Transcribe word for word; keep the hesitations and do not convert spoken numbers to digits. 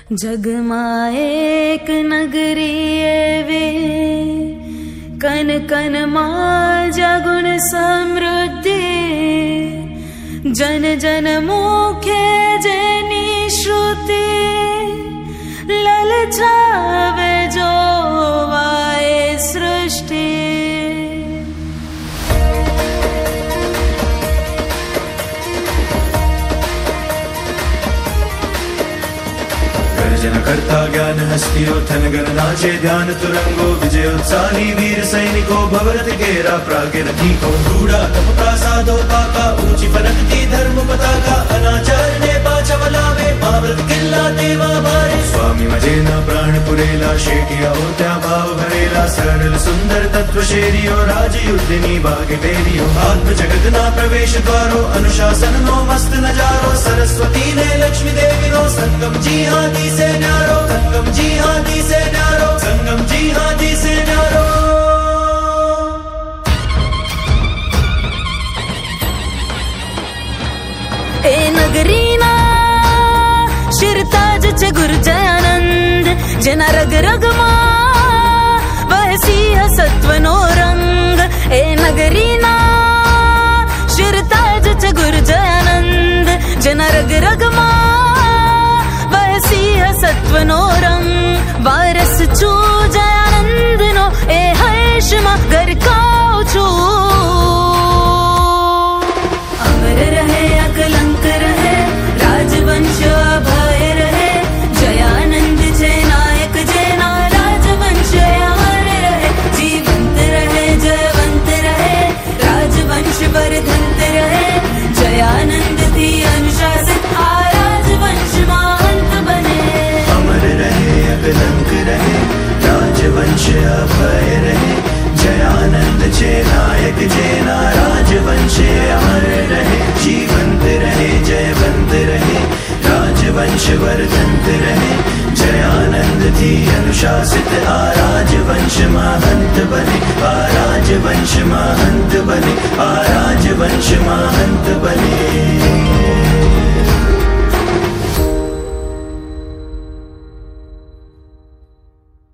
जगमा एक नगरी वे कन कन मां जगुण समृद्धि जन जन मुखे जेनी श्रुति ललचावे जो वाए सृष्टि। जन करता ज्ञान हस्तियों थन गणनाचे ध्यान तुरंगो विजयोत्साही वीर सैनिको भवरत केरा प्रागे रखी को रूढ़ा तपका साधो पाका ऊंची फलकती धर्म पताका अनाचार ने पाचा वलावे महाव्रत किल्ला देवा भारे स्वामी मजेना प्राण पुरेला शेटिया होत्या भाव भरेला सरल सुंदर तत्व शेरियो राजयुद्धिनी बागे पेरियो आत्म जगत ना प्रवेश द्वारो अनुशासन नो मस्त नजारो सरस्वती ने लक्ष्मी देवी नो संगम जी हाथी से न्यारो संगम जी हाथी से न्यारो संगम जी हाथी से न्यारो। ए नगरीना शिरताज च गुरु जयानंद जना रग रग मा वह सिंह सत्वनो रंग। ए नगरीना शिरताज च गुरु जयानंद जना रग रग मा सिंह सत्वनो रंग वारस चू जयानंद नो ए हर्ष मा घर काऊ छू। अमर रहे अकलंक रहे राजवंश अभय रहे जयानंद जय नायक जय ना राजवंश अमर रहे जीवंत रहे जयवंत रहे राजवंश वर्धंत रहे जयानंद थी अनुशासित आ राजवंश महंत बने। अमर रहे अकलंक रहे राजवंश अभय रहे जयानंद जय नायक जय ना राजवंश अमर रहे जीवंत रहे जयवंत रहे राजवंश वर्धंत रहे जयानंद थी अनुशासित आ राजवंश महंत बने आ राजवंश महंत बने आ राजवंश महंत बने।